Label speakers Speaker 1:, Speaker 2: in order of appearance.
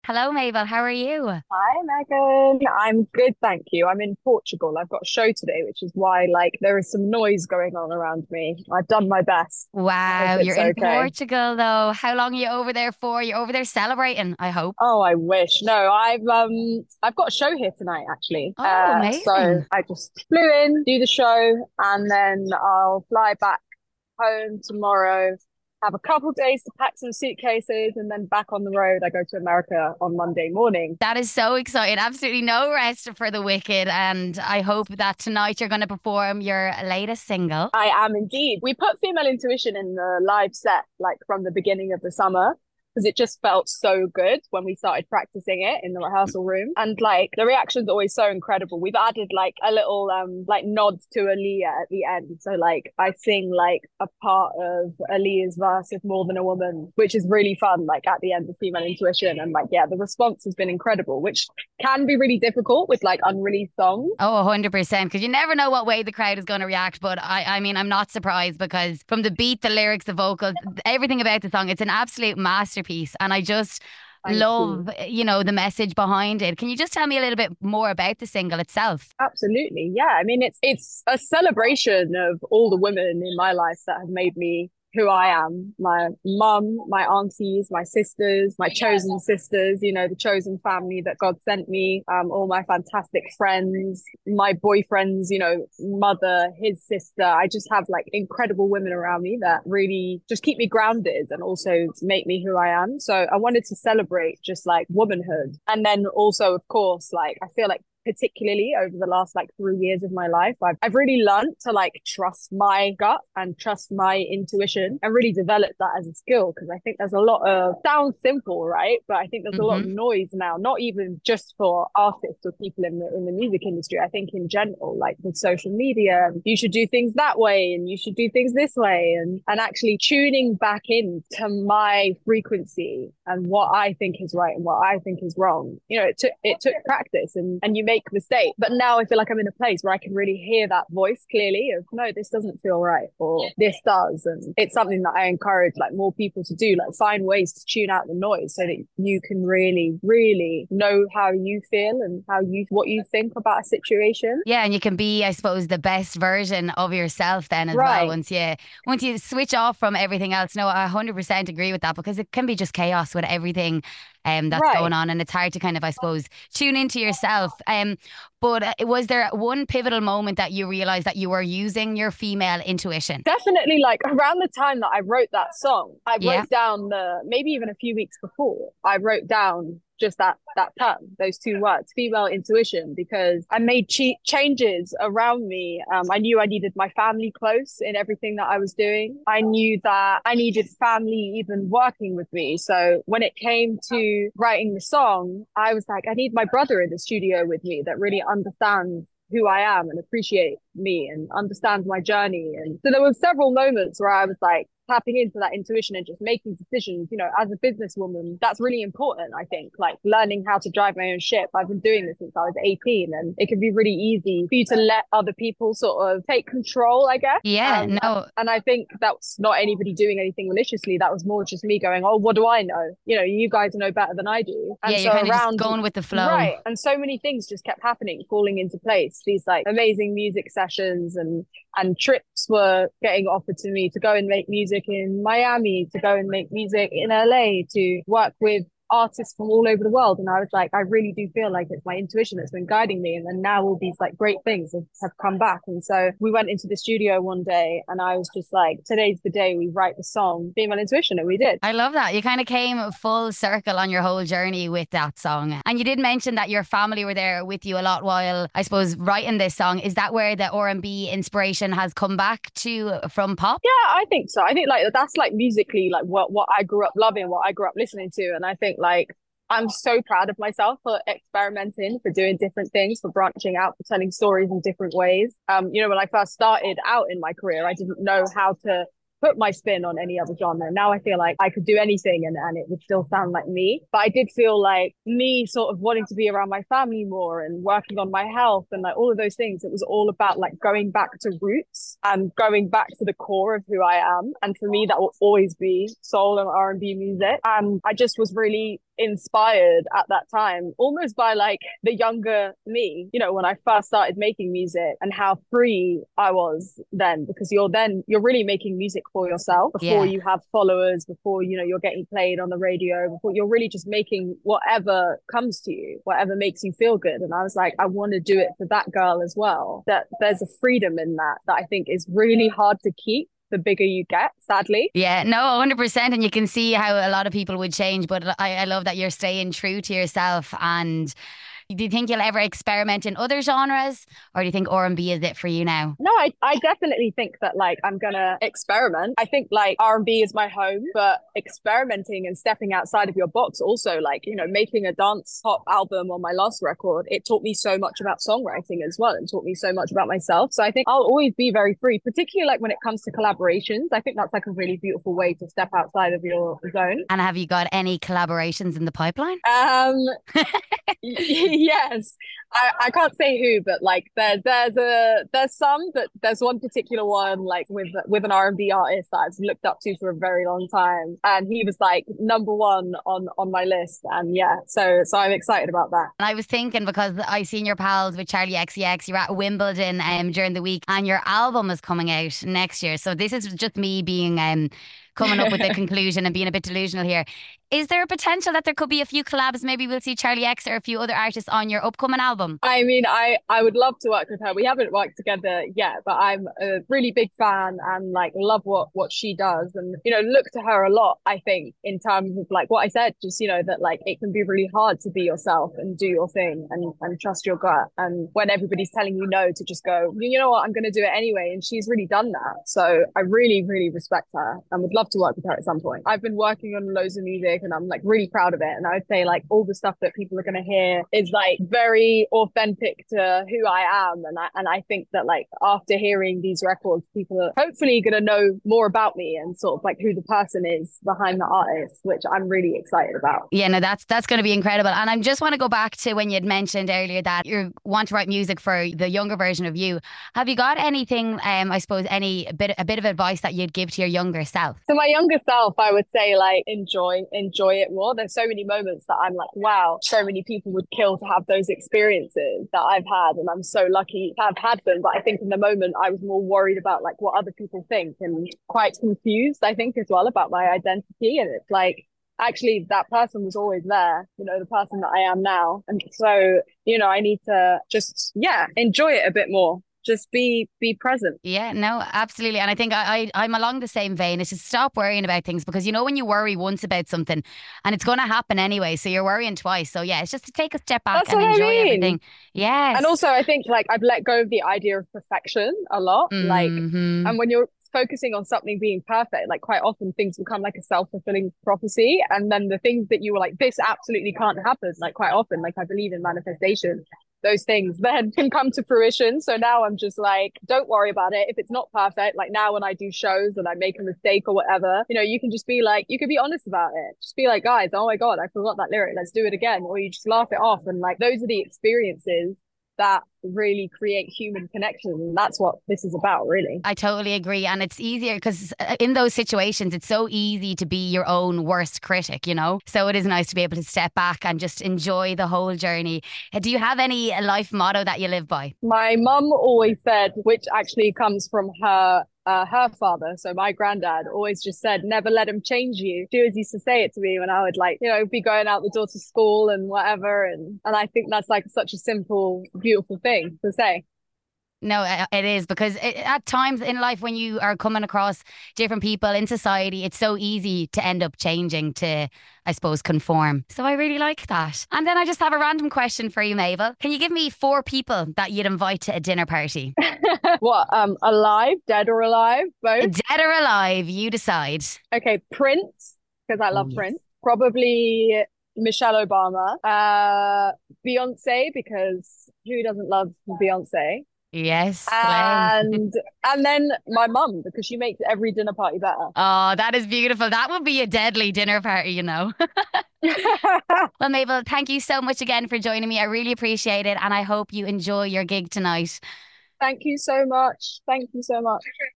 Speaker 1: Hello, Mabel. How are you?
Speaker 2: Hi, Megan. I'm good, thank you. I'm in Portugal. I've got a show today, which is why, there is some noise going on around me. I've done my best. I hope
Speaker 1: Wow, you're
Speaker 2: it's
Speaker 1: in
Speaker 2: okay.
Speaker 1: Portugal though. How long are you over there for? You're over there celebrating, I hope.
Speaker 2: Oh, I wish. No, I've got a show here tonight, actually.
Speaker 1: Oh,
Speaker 2: So
Speaker 1: amazing.
Speaker 2: I just flew in, do the show, and then I'll fly back home tomorrow. Have a couple days to pack some suitcases, and then back on the road. I go to America on Monday morning.
Speaker 1: That is so exciting. Absolutely no rest for the wicked. And I hope that tonight you're going to perform your latest single.
Speaker 2: I am indeed. We put Female Intuition in the live set like from the beginning of the summer because it just felt so good when we started practicing it in the rehearsal room. And the reaction's always so incredible. We've added like a little nod to Aaliyah at the end. So I sing like a part of Aaliyah's verse of More Than a Woman, which is really fun, like at the end of Female Intuition. And yeah, the response has been incredible, which can be really difficult with like unreleased songs.
Speaker 1: Oh, 100%. Because you never know what way the crowd is going to react. But I mean, I'm not surprised because from the beat, the lyrics, the vocals, everything about the song, it's an absolute masterpiece. And I just
Speaker 2: Thank you.
Speaker 1: love, the message behind it. Can you just tell me a little bit more about the single itself?
Speaker 2: Absolutely. Yeah. I mean, it's a celebration of all the women in my life that have made me who I am. My mum, my aunties, my sisters, my chosen sisters, the chosen family that God sent me, all my fantastic friends, my boyfriend's, mother, his sister. I just have like incredible women around me that really just keep me grounded and also make me who I am. So I wanted to celebrate just like womanhood. And then also, of course, like I feel like particularly over the last like 3 years of my life, I've really learned to like trust my gut and trust my intuition and really develop that as a skill because I think there's a lot of sounds simple, right? But I think there's a lot of
Speaker 1: Hmm.
Speaker 2: noise now, not even just for artists or people in the music industry. I think in general, like with social media, you should do things that way and you should do things this way and actually tuning back in to my frequency and what I think is right and what I think is wrong. It took practice and you make mistakes. But now I feel like I'm in a place where I can really hear that voice clearly of no, this doesn't feel right or this does. And it's something that I encourage like more people to do, like find ways to tune out the noise so that you can really, really know how you feel and what you think about a situation.
Speaker 1: Yeah, and you can be, I suppose, the best version of yourself then as well
Speaker 2: Right.
Speaker 1: once you switch off from everything else. No, I 100% agree with that because it can be just chaos with everything that's going
Speaker 2: Right.
Speaker 1: on and it's hard to kind of, I suppose, tune into yourself. But was there one pivotal moment that you realized that you were using your female intuition?
Speaker 2: Definitely, like around the time that I wrote that song, I
Speaker 1: Yeah.
Speaker 2: wrote down the maybe even a few weeks before, I wrote down just that term, those two words, female intuition, because I made changes around me. I knew I needed my family close in everything that I was doing. I knew that I needed family even working with me. So when it came to writing the song, I was like, I need my brother in the studio with me that really understands who I am and appreciate me and understand my journey. And so there were several moments where I was like tapping into that intuition and just making decisions, as a businesswoman, that's really important, I think, like learning how to drive my own ship. I've been doing this since I was 18 and it can be really easy for you to let other people sort of take control, I guess.
Speaker 1: Yeah. No.
Speaker 2: And I think that's not anybody doing anything maliciously. That was more just me going, oh, what do I know? You guys know better than I do.
Speaker 1: Yeah,
Speaker 2: And
Speaker 1: you're
Speaker 2: so
Speaker 1: kind of just
Speaker 2: around
Speaker 1: going with the flow.
Speaker 2: right. And so many things just kept happening, falling into place. These like amazing music sessions and trips were getting offered to me to go and make music in Miami, to go and make music in LA, to work with artists from all over the world. And I was like, I really do feel like it's my intuition that's been guiding me. And then now all these like great things have come back. And so we went into the studio one day and I was just like, today's the day we write the song, Female Intuition. And we did.
Speaker 1: I love that. You kind of came full circle on your whole journey with that song. And you did mention that your family were there with you a lot while, I suppose, writing this song. Is that where the R&B inspiration has come back to from pop?
Speaker 2: Yeah, I think so. I think like that's like musically like what I grew up loving, what I grew up listening to. And I think like I'm so proud of myself for experimenting, for doing different things, for branching out, for telling stories in different ways. When I first started out in my career, I didn't know how to put my spin on any other genre. Now I feel like I could do anything and it would still sound like me. But I did feel like me sort of wanting to be around my family more and working on my health and like all of those things. It was all about like going back to roots and going back to the core of who I am. And for me, that will always be soul and R&B music. And I just was really inspired at that time, almost by like the younger me, you know, when I first started making music and how free I was then, because you're really making music for yourself before
Speaker 1: Yeah.
Speaker 2: you have followers, before, you know, you're getting played on the radio, before you're really just making whatever comes to you, whatever makes you feel good. And I was like, I want to do it for that girl as well. That there's a freedom in that I think is really hard to keep the bigger you get, sadly.
Speaker 1: Yeah, no, 100%. And you can see how a lot of people would change. But I love that you're staying true to yourself. And do you think you'll ever experiment in other genres, or do you think R&B is it for you now?
Speaker 2: No, I definitely think that like I'm gonna experiment. I think like R&B is my home, but experimenting and stepping outside of your box also, like, you know, making a dance pop album on my last record, it taught me so much about songwriting as well and taught me so much about myself. So I think I'll always be very free, particularly like when it comes to collaborations. I think that's like a really beautiful way to step outside of your zone.
Speaker 1: And have you got any collaborations in the pipeline?
Speaker 2: Yes. I can't say who, but like there's some, but there's one particular one like with an R&B artist that I've looked up to for a very long time, and he was like number one on my list, and yeah, so I'm excited about that.
Speaker 1: And I was thinking, because I seen your pals with Charlie XCX, you're at Wimbledon during the week, and your album is coming out next year. So this is just me being coming up with a conclusion and being a bit delusional here. Is there a potential that there could be a few collabs? Maybe we'll see Charlie X or a few other artists on your upcoming album.
Speaker 2: I mean, I would love to work with her. We haven't worked together yet, but I'm a really big fan and like love what she does, and you know, look to her a lot. I think in terms of like what I said, just, you know, that like it can be really hard to be yourself and do your thing and trust your gut, and when everybody's telling you no, to just go, you know what, I'm going to do it anyway. And she's really done that. So I really, really respect her and would love to work with her at some point. I've been working on loads of music and I'm like really proud of it. And I would say like all the stuff that people are going to hear is like very authentic to who I am. And I think that like after hearing these records, people are hopefully going to know more about me and sort of like who the person is behind the artist, which I'm really excited about.
Speaker 1: Yeah, no, that's going to be incredible. And I just want to go back to when you had mentioned earlier that you want to write music for the younger version of you. Have you got anything, I suppose, a bit of advice that you'd give to your younger self?
Speaker 2: So my younger self, I would say like enjoy it more. There's so many moments that I'm like, wow, so many people would kill to have those experiences that I've had, and I'm so lucky to have had them. But I think in the moment I was more worried about like what other people think and quite confused, I think, as well, about my identity. And it's like, actually that person was always there, you know, the person that I am now. And so, you know, I need to just, yeah, enjoy it a bit more. Just be present.
Speaker 1: Yeah, no, absolutely. And I think I'm along the same vein. It's just stop worrying about things, because you know when you worry once about something and it's going to happen anyway, so you're worrying twice. So yeah, it's just to take a step back and enjoy everything. Yes.
Speaker 2: And also I think like I've let go of the idea of perfection a lot. Like, and when you're focusing on something being perfect, like quite often things become like a self-fulfilling prophecy, and then the things that you were like, this absolutely can't happen, like quite often, like I believe in manifestation, those things then can come to fruition. So now I'm just like, don't worry about it if it's not perfect. Like now when I do shows and I make a mistake or whatever, you know, you can just be like, you can be honest about it. Just be like, guys, oh my God, I forgot that lyric, let's do it again. Or you just laugh it off. And like those are the experiences that really create human connection. And that's what this is about, really.
Speaker 1: I totally agree. And it's easier because in those situations, it's so easy to be your own worst critic, you know? So it is nice to be able to step back and just enjoy the whole journey. Do you have any life motto that you live by?
Speaker 2: My mum always said, which actually comes from her father, so my granddad, always just said, never let him change you. She always used to say it to me when I would like, you know, be going out the door to school and whatever. And I think that's like such a simple, beautiful thing to say.
Speaker 1: No, it is, because at times in life when you are coming across different people in society, it's so easy to end up changing to, I suppose, conform. So I really like that. And then I just have a random question for you, Mabel. Can you give me 4 people that you'd invite to a dinner party?
Speaker 2: What, alive, dead or alive, both?
Speaker 1: Dead or alive, you decide.
Speaker 2: Okay, Prince, because I love Prince. Probably Michelle Obama. Beyonce, because who doesn't love Beyonce?
Speaker 1: Yes.
Speaker 2: And then my mum, because she makes every dinner party better.
Speaker 1: Oh, that is beautiful. That would be a deadly dinner party, you know. Well, Mabel, thank you so much again for joining me. I really appreciate it. And I hope you enjoy your gig tonight.
Speaker 2: Thank you so much. Thank you so much.